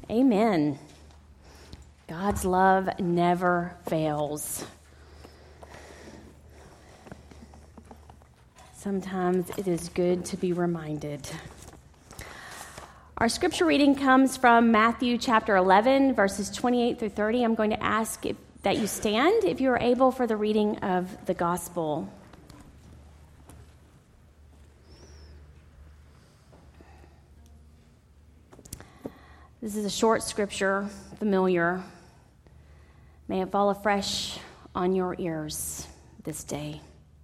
Amen. God's love never fails. Sometimes it is good to be reminded. Our scripture reading comes from Matthew chapter 11, verses 28 through 30. I'm going to ask that you stand if you are able for the reading of the gospel. This is a short scripture, familiar. May it fall afresh on your ears this day.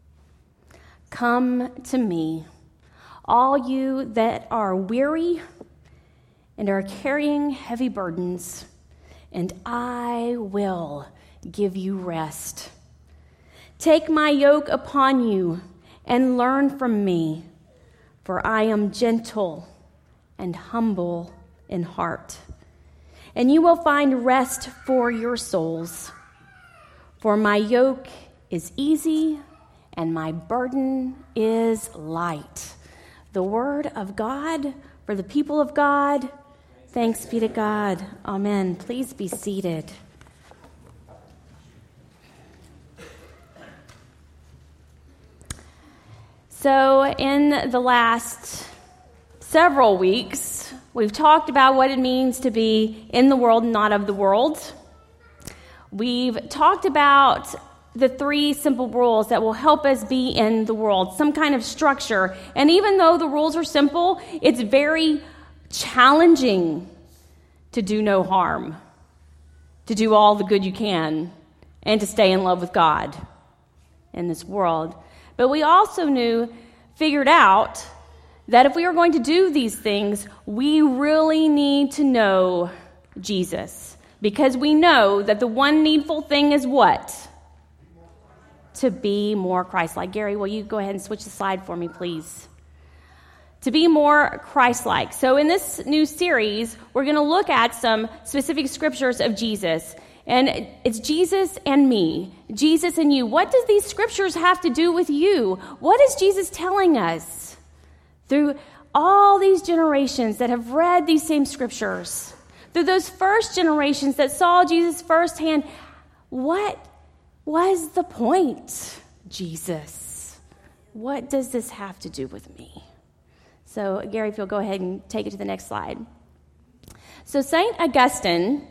Come to me, all you that are weary and are carrying heavy burdens, and I will give you rest. Take my yoke upon you and learn from me, for I am gentle and humble in heart, and you will find rest for your souls. For my yoke is easy and my burden is light. The word of God for the people of God. Thanks be to God. Amen. Please be seated. So in the last several weeks, we've talked about what it means to be in the world, not of the world. We've talked about the 3 simple rules that will help us be in the world, some kind of structure. And even though the rules are simple, it's very challenging to do no harm, to do all the good you can, and to stay in love with God in this world. But we also figured out that if we are going to do these things, we really need to know Jesus. Because we know that the one needful thing is what? To be more Christ-like. Gary, will you go ahead and switch the slide for me, please? To be more Christ-like. So in this new series, we're going to look at some specific scriptures of Jesus. And it's Jesus and me, Jesus and you. What does these scriptures have to do with you? What is Jesus telling us through all these generations that have read these same scriptures? Through those first generations that saw Jesus firsthand, what was the point, Jesus? What does this have to do with me? So, Gary, if you'll go ahead and take it to the next slide. So, St. Augustine,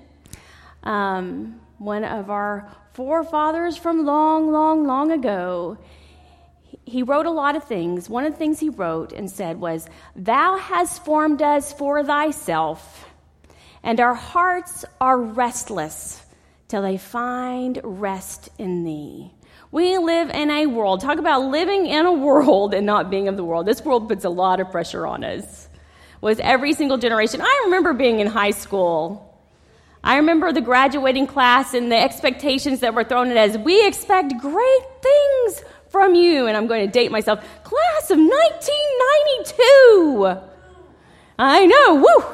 one of our forefathers from long ago, he wrote a lot of things. One of the things he wrote and said was, "Thou hast formed us for thyself, and our hearts are restless till they find rest in thee." We live in a world. Talk about living in a world and not being of the world. This world puts a lot of pressure on us. With every single generation. I remember being in high school. I remember the graduating class and the expectations that were thrown at us. We expect great things from you. And I'm going to date myself. Class of 1992. I know. Woo!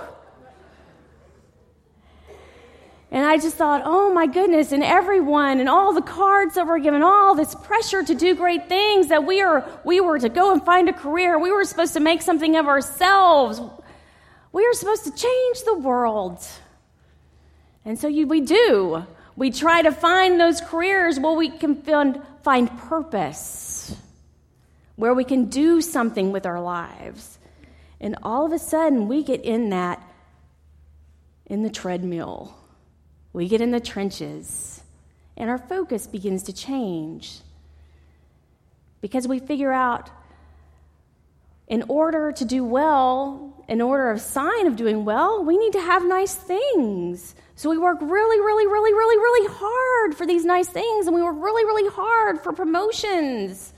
And I just thought, oh my goodness, and everyone and all the cards that were given, all this pressure to do great things, that we were to go and find a career. We were supposed to make something of ourselves. We were supposed to change the world. And so we do. We try to find those careers where we can find purpose, where we can do something with our lives. And all of a sudden, we get in the treadmill. We get in the trenches, and our focus begins to change because we figure out in order to do well, in order of sign of doing well, we need to have nice things. So we work really hard for these nice things, and we work really hard for promotions.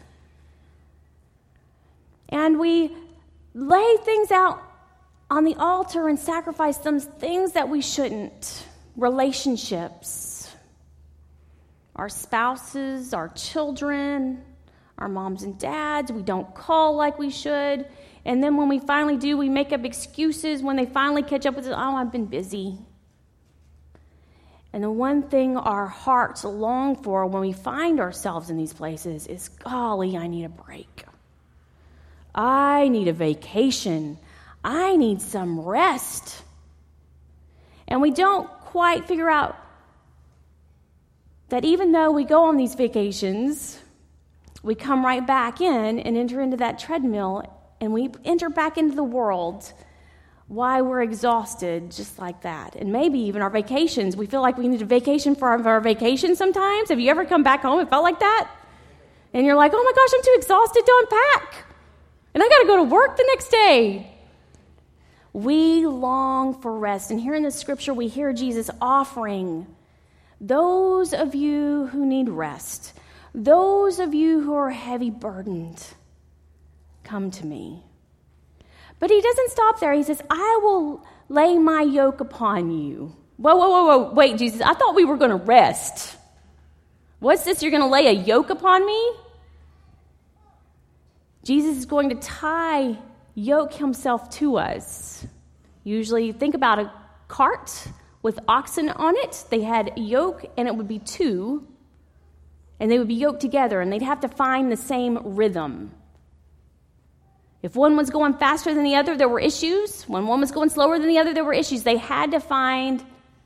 And we lay things out on the altar and sacrifice some things that we shouldn't. Relationships, our spouses, our children, our moms and dads. We don't call like we should. And then when we finally do, we make up excuses when they finally catch up with us. Oh, I've been busy. And the one thing our hearts long for when we find ourselves in these places is, golly, I need a break. I need a vacation. I need some rest. And we don't quite figure out that even though we go on these vacations, we come right back in and enter into that treadmill, and we enter back into the world. Why we're exhausted just like that. And maybe even our vacations, we feel like we need a vacation for our vacation sometimes. Have you ever come back home and felt like that? And you're like, oh my gosh, I'm too exhausted to unpack. And I got to go to work the next day. We long for rest. And here in the scripture, we hear Jesus offering those of you who need rest, those of you who are heavy burdened, come to me. But he doesn't stop there. He says, I will lay my yoke upon you. Whoa. Wait, Jesus, I thought we were going to rest. What's this? You're going to lay a yoke upon me? Jesus is going to yoke himself to us. Usually, think about a cart with oxen on it. They had a yoke, and it would be two, and they would be yoked together, and they'd have to find the same rhythm. If one was going faster than the other, there were issues. When one was going slower than the other, there were issues. They had to find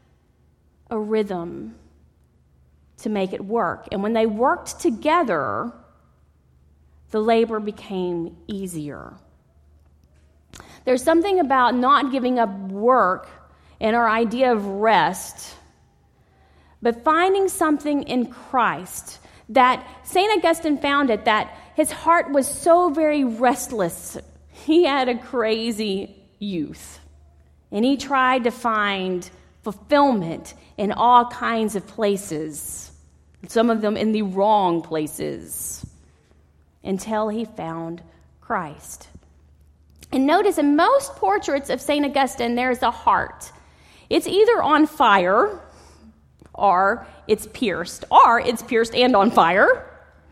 a rhythm to make it work. And when they worked together, the labor became easier. There's something about not giving up work and our idea of rest, but finding something in Christ that St. Augustine found it, that his heart was so very restless. He had a crazy youth, and he tried to find fulfillment in all kinds of places, some of them in the wrong places, until he found Christ. And notice in most portraits of St. Augustine, there's a heart. It's either on fire, or it's pierced and on fire,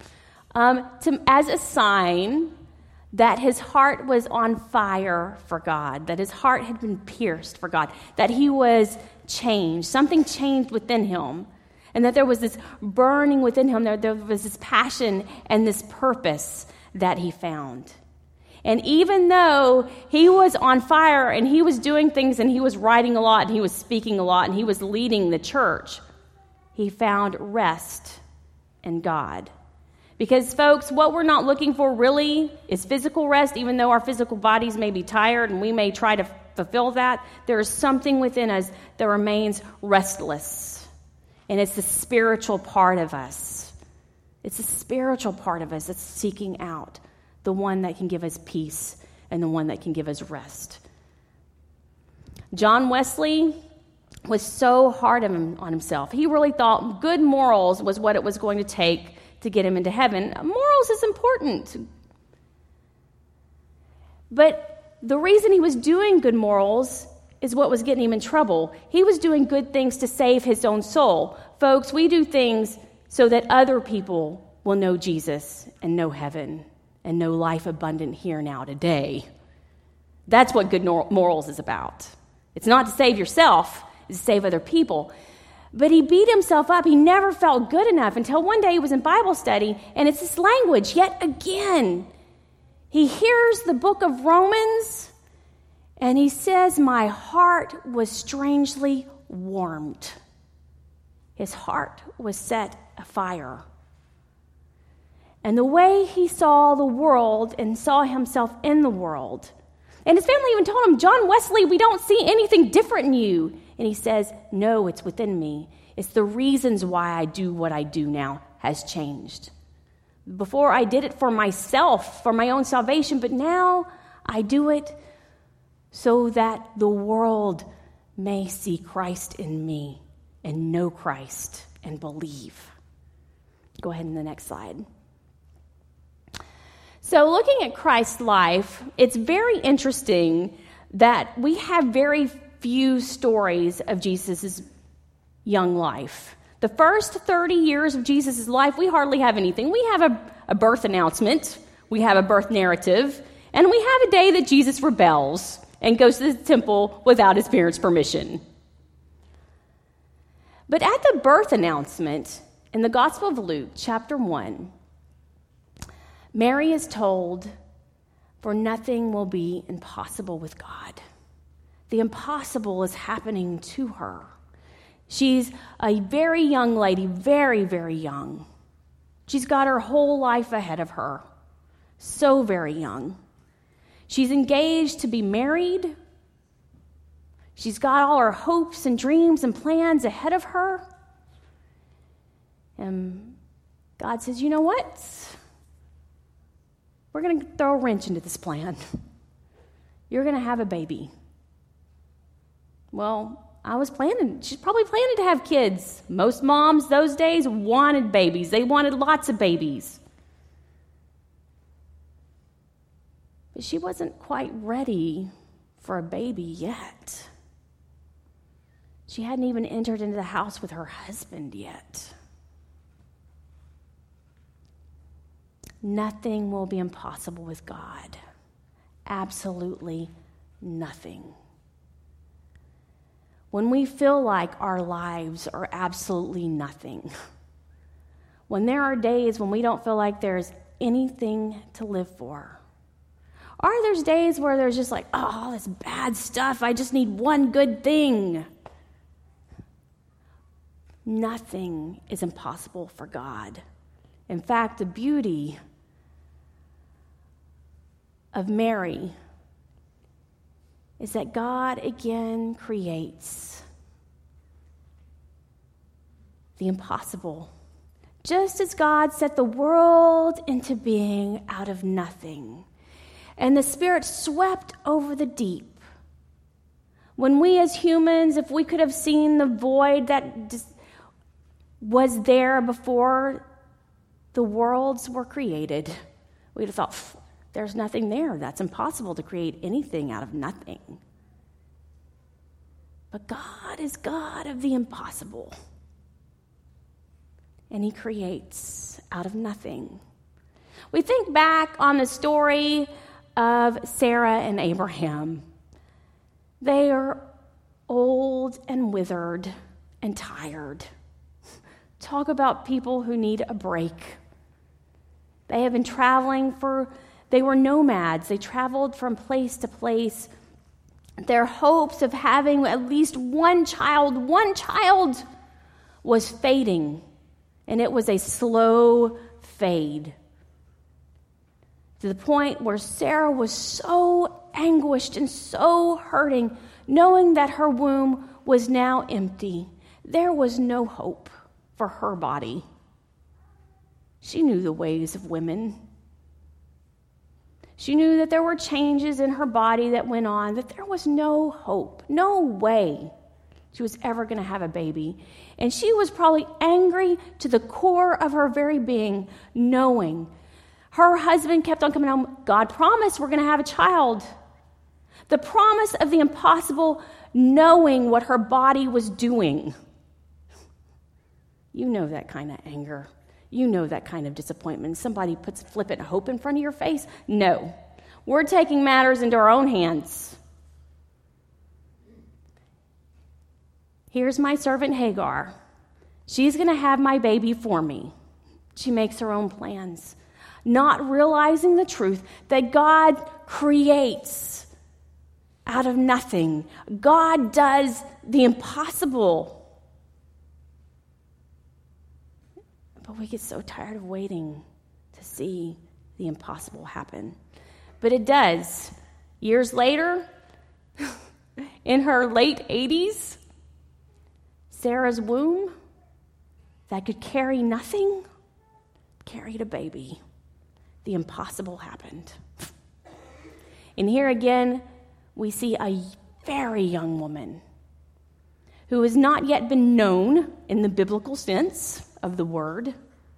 as a sign that his heart was on fire for God, that his heart had been pierced for God, that he was changed, something changed within him, and that there was this burning within him, there was this passion and this purpose that he found. And even though he was on fire and he was doing things and he was writing a lot and he was speaking a lot and he was leading the church, he found rest in God. Because, folks, what we're not looking for really is physical rest, even though our physical bodies may be tired and we may try to fulfill that. There is something within us that remains restless, and it's the spiritual part of us. It's the spiritual part of us that's seeking out the one that can give us peace and the one that can give us rest. John Wesley was so hard on himself. He really thought good morals was what it was going to take to get him into heaven. Morals is important. But the reason he was doing good morals is what was getting him in trouble. He was doing good things to save his own soul. Folks, we do things so that other people will know Jesus and know heaven and know life abundant here now today. That's what good morals is about. It's not to save yourself, it's to save other people. But he beat himself up. He never felt good enough until one day he was in Bible study, and it's this language yet again. He hears the book of Romans, and he says, my heart was strangely warmed. His heart was set afire. And the way he saw the world and saw himself in the world. And his family even told him, John Wesley, we don't see anything different in you. And he says, no, it's within me. It's the reasons why I do what I do now has changed. Before I did it for myself, for my own salvation, but now I do it so that the world may see Christ in me and know Christ and believe. Go ahead in the next slide. So looking at Christ's life, it's very interesting that we have very few stories of Jesus' young life. The first 30 years of Jesus' life, we hardly have anything. We have a birth announcement, we have a birth narrative, and we have a day that Jesus rebels and goes to the temple without his parents' permission. But at the birth announcement in the Gospel of Luke, chapter 1, Mary is told, for nothing will be impossible with God. the impossible is happening to her. She's a very young lady, very, very young. She's got her whole life ahead of her. So very young. She's engaged to be married. She's got all her hopes and dreams and plans ahead of her. And God says, you know what? We're going to throw a wrench into this plan. You're going to have a baby. Well, she's probably planning to have kids. Most moms those days wanted babies. They wanted lots of babies. But she wasn't quite ready for a baby yet. She hadn't even entered into the house with her husband yet. Nothing will be impossible with God. Absolutely nothing. When we feel like our lives are absolutely nothing, when there are days when we don't feel like there's anything to live for, or there's days where there's just like, oh, all this bad stuff, I just need one good thing. Nothing is impossible for God. In fact, the beauty of Mary is that God again creates the impossible. Just as God set the world into being out of nothing, and the Spirit swept over the deep. When we as humans, if we could have seen the void that was there before the worlds were created, we'd have thought, there's nothing there. That's impossible to create anything out of nothing. But God is God of the impossible. And He creates out of nothing. We think back on the story of Sarah and Abraham. They are old and withered and tired. Talk about people who need a break. They have been traveling they were nomads. They traveled from place to place. Their hopes of having at least one child was fading. And it was a slow fade. To the point where Sarah was so anguished and so hurting, knowing that her womb was now empty. There was no hope for her body. She knew the ways of women. She knew that there were changes in her body that went on, that there was no hope, no way she was ever going to have a baby. And she was probably angry to the core of her very being, knowing her husband kept on coming home. God promised we're going to have a child. The promise of the impossible, knowing what her body was doing. You know that kind of anger. You know that kind of disappointment. Somebody puts flippant hope in front of your face. No. We're taking matters into our own hands. Here's my servant Hagar. She's going to have my baby for me. She makes her own plans, not realizing the truth that God creates out of nothing. God does the impossible. But we get so tired of waiting to see the impossible happen. But it does. Years later, in her late 80s, Sarah's womb that could carry nothing carried a baby. The impossible happened. And here again, we see a very young woman who has not yet been known in the biblical sense of the word,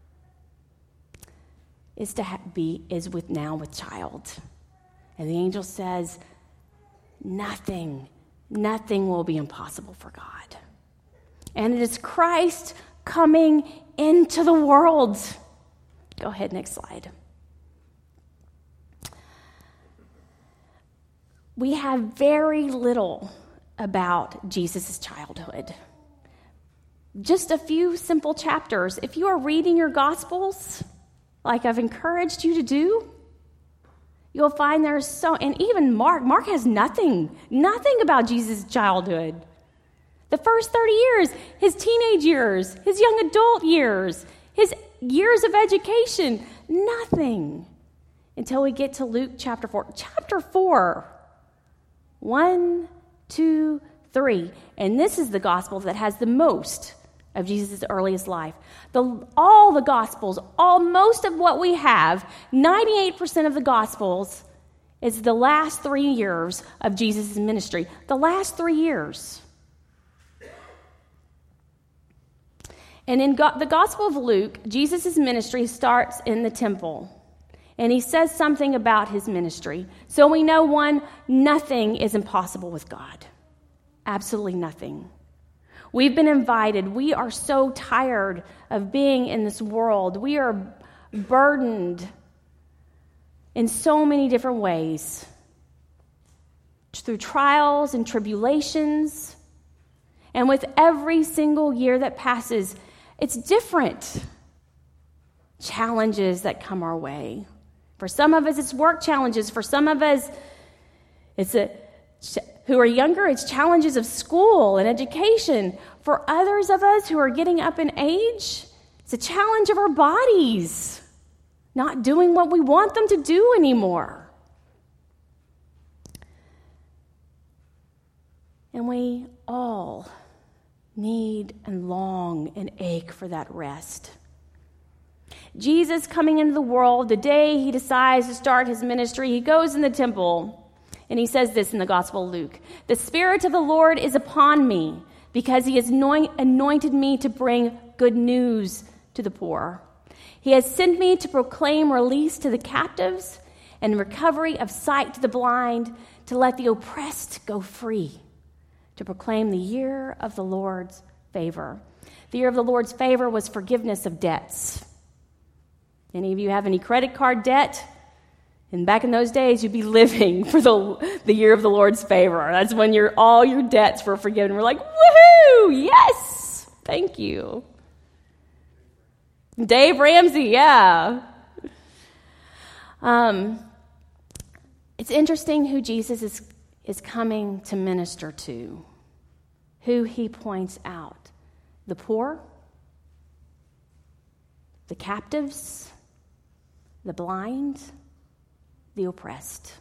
is with child. And the angel says, nothing will be impossible for God. And it is Christ coming into the world. Go ahead, next slide. We have very little about Jesus' childhood. Just a few simple chapters. If you are reading your Gospels, like I've encouraged you to do, You'll find there's and even Mark has nothing about Jesus' childhood. The first 30 years, his teenage years, his young adult years, his years of education, nothing until we get to Luke chapter 4. Chapter 4, 1, 2, 3. And this is the gospel that has the most of Jesus' earliest life. All the gospels, most of what we have, 98% of the gospels is the last 3 years of Jesus' ministry. The last 3 years. And in the Gospel of Luke, Jesus' ministry starts in the temple. And he says something about his ministry. So we know, one, nothing is impossible with God. Absolutely nothing. We've been invited. We are so tired of being in this world. We are burdened in so many different ways. Through trials and tribulations. And with every single year that passes, it's different challenges that come our way. For some of us, it's work challenges. For some of us, who are younger, it's challenges of school and education. For others of us who are getting up in age, it's a challenge of our bodies, not doing what we want them to do anymore. And we all need and long and ache for that rest. Jesus coming into the world, the day he decides to start his ministry, he goes in the temple and he says this in the Gospel of Luke: "The Spirit of the Lord is upon me because he has anointed me to bring good news to the poor. He has sent me to proclaim release to the captives and recovery of sight to the blind, to let the oppressed go free, to proclaim the year of the Lord's favor." The year of the Lord's favor was forgiveness of debts. Any of you have any credit card debt? And back in those days, you'd be living for the year of the Lord's favor. That's when all your debts were forgiven. We're like, woohoo, yes, thank you. Dave Ramsey, yeah. It's interesting who Jesus is coming to minister to, who he points out: the poor, the captives, the blind, the oppressed.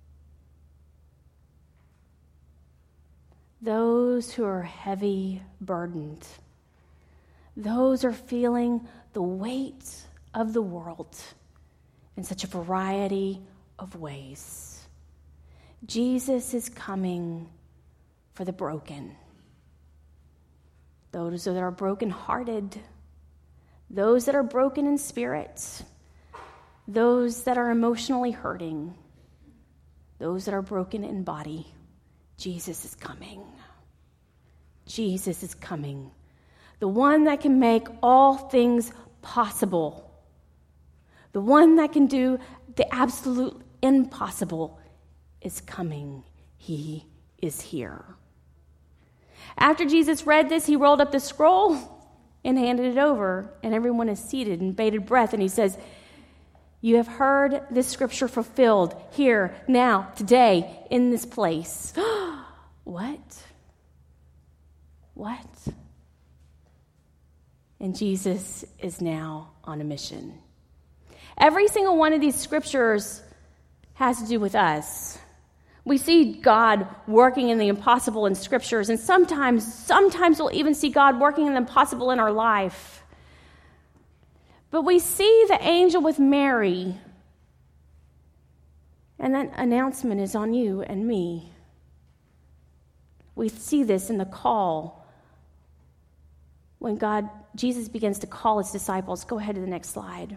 Those who are heavy burdened. Those who are feeling the weight of the world in such a variety of ways. Jesus is coming for the broken. Those that are brokenhearted. Those that are broken in spirit. Those that are emotionally hurting. Those that are broken in body. Jesus is coming. Jesus is coming. The one that can make all things possible. The one that can do the absolute impossible is coming. He is here. After Jesus read this, he rolled up the scroll and handed it over, and everyone is seated in bated breath, and he says, "You have heard this scripture fulfilled here, now, today, in this place." What? And Jesus is now on a mission. Every single one of these scriptures has to do with us. We see God working in the impossible in scriptures, and sometimes we'll even see God working in the impossible in our life. But we see the angel with Mary, and that announcement is on you and me. We see this in the call when Jesus begins to call his disciples. Go ahead to the next slide.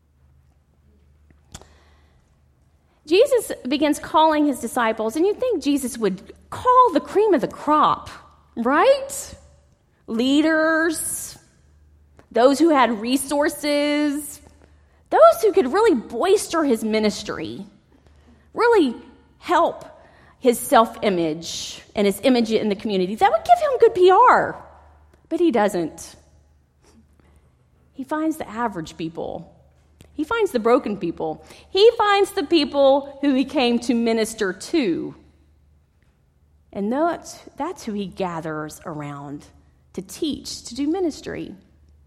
Jesus begins calling his disciples, and you'd think Jesus would call the cream of the crop, right? Leaders, those who had resources, those who could really bolster his ministry, really help his self-image and his image in the community. That would give him good PR, but he doesn't. He finds the average people. He finds the broken people. He finds the people who he came to minister to. And that's who he gathers around to teach, to do ministry.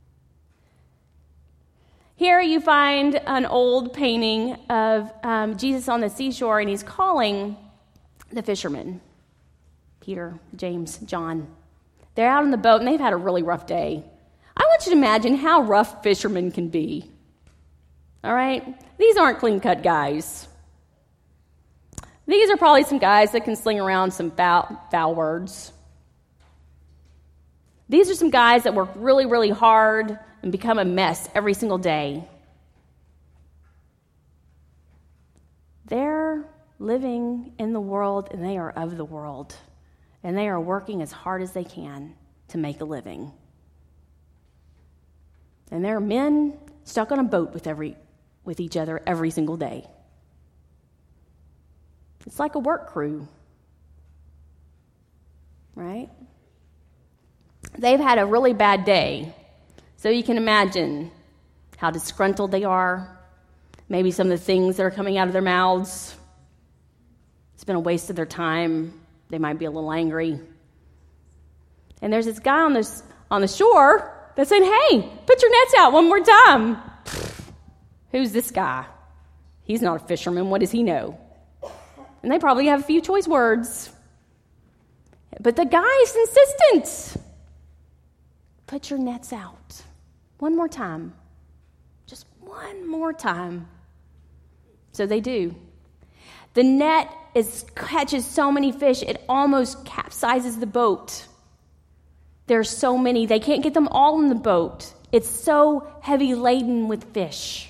Here you find an old painting of Jesus on the seashore, and he's calling the fishermen, Peter, James, John. They're out on the boat, and they've had a really rough day. I want you to imagine how rough fishermen can be. All right? These aren't clean-cut guys. These are probably some guys that can sling around some foul words. These are some guys that work really, really hard and become a mess every single day. They're living in the world, and they are of the world. And they are working as hard as they can to make a living. And there are men stuck on a boat with each other every single day. It's like a work crew, right? They've had a really bad day, so you can imagine how disgruntled they are, maybe some of the things that are coming out of their mouths. It's been a waste of their time. They might be a little angry. And there's this guy on the shore that's saying, hey, put your nets out one more time. Who's this guy? He's not a fisherman. What does he know? And they probably have a few choice words. But the guy is insistent. Put your nets out. One more time. Just one more time. So they do. The net catches so many fish, it almost capsizes the boat. There's so many. They can't get them all in the boat. It's so heavy laden with fish.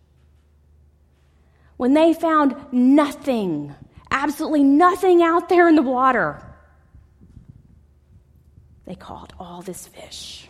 When they found nothing, absolutely nothing out there in the water, they caught all this fish.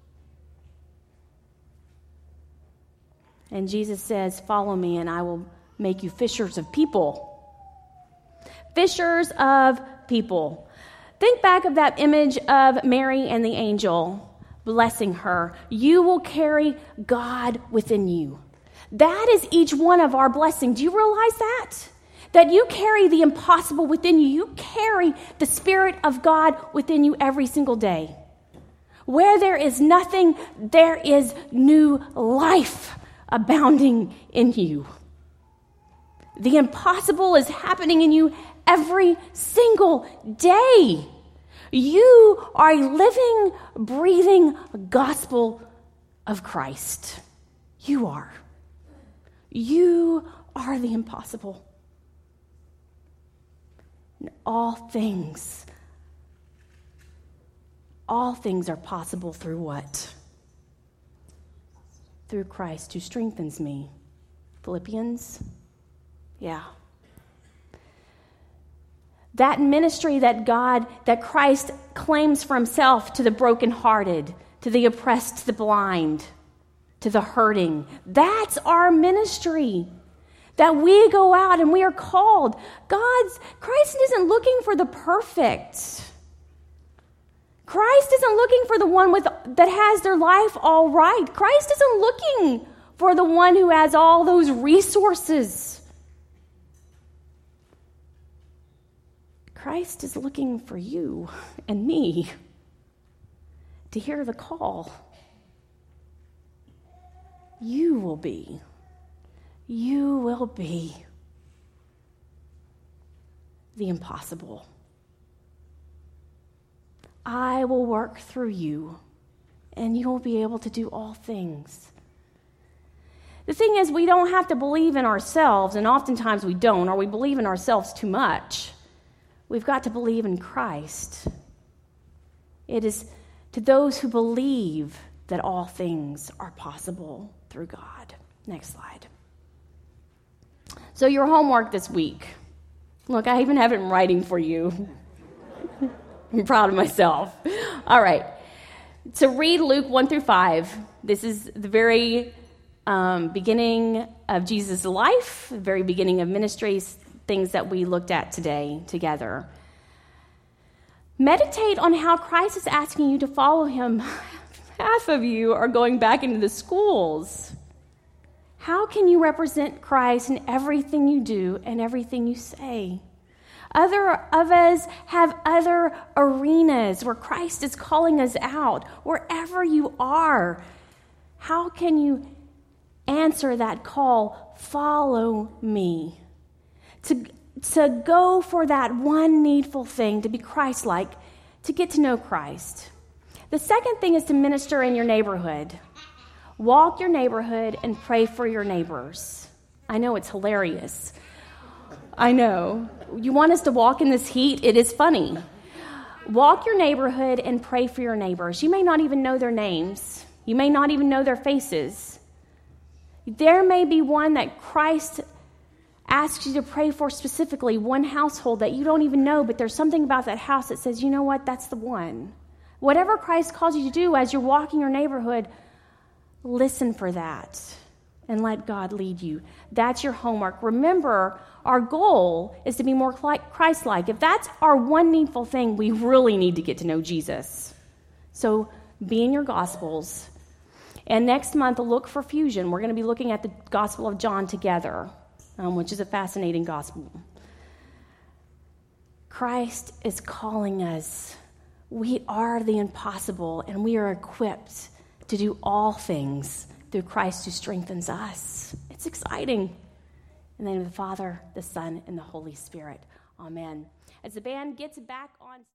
And Jesus says, follow me and I will make you fishers of people. Fishers of people. Think back of that image of Mary and the angel blessing her. You will carry God within you. That is each one of our blessings. Do you realize that? That you carry the impossible within you. You carry the Spirit of God within you every single day. Where there is nothing, there is new life abounding in you. The impossible is happening in you every single day. You are a living, breathing gospel of Christ. You are. You are the impossible. And all things are possible through what? Through Christ who strengthens me. Philippians? Yeah. That ministry that Christ claims for himself to the brokenhearted, to the oppressed, to the blind, to the hurting. That's our ministry. That we go out and we are called. Christ isn't looking for the perfect. Christ isn't looking for the one that has their life all right. Christ isn't looking for the one who has all those resources. Christ is looking for you and me to hear the call. You will be the impossible. I will work through you, and you will be able to do all things. The thing is, we don't have to believe in ourselves, and oftentimes we don't, or we believe in ourselves too much. We've got to believe in Christ. It is to those who believe that all things are possible through God. Next slide. So your homework this week. Look, I even have it in writing for you. I'm proud of myself. All right. So read Luke 1-5. This is the very beginning of Jesus' life, the very beginning of ministries, things that we looked at today together. Meditate on how Christ is asking you to follow him. Half of you are going back into the schools. How can you represent Christ in everything you do and everything you say? Other of us have other arenas where Christ is calling us out. Wherever you are, how can you answer that call, follow me? To go for that one needful thing, to be Christ-like, to get to know Christ. The second thing is to minister in your neighborhood. Walk your neighborhood and pray for your neighbors. I know it's hilarious. I know. You want us to walk in this heat? It is funny. Walk your neighborhood and pray for your neighbors. You may not even know their names. You may not even know their faces. There may be one that Christ asks you to pray for specifically, one household that you don't even know, but there's something about that house that says, you know what, that's the one. Whatever Christ calls you to do as you're walking your neighborhood, listen for that and let God lead you. That's your homework. Remember, our goal is to be more Christ-like. If that's our one needful thing, we really need to get to know Jesus. So be in your Gospels. And next month, look for Fusion. We're going to be looking at the Gospel of John together, which is a fascinating gospel. Christ is calling us. We are the impossible, and we are equipped to do all things through Christ who strengthens us. It's exciting. In the name of the Father, the Son, and the Holy Spirit. Amen. As the band gets back on...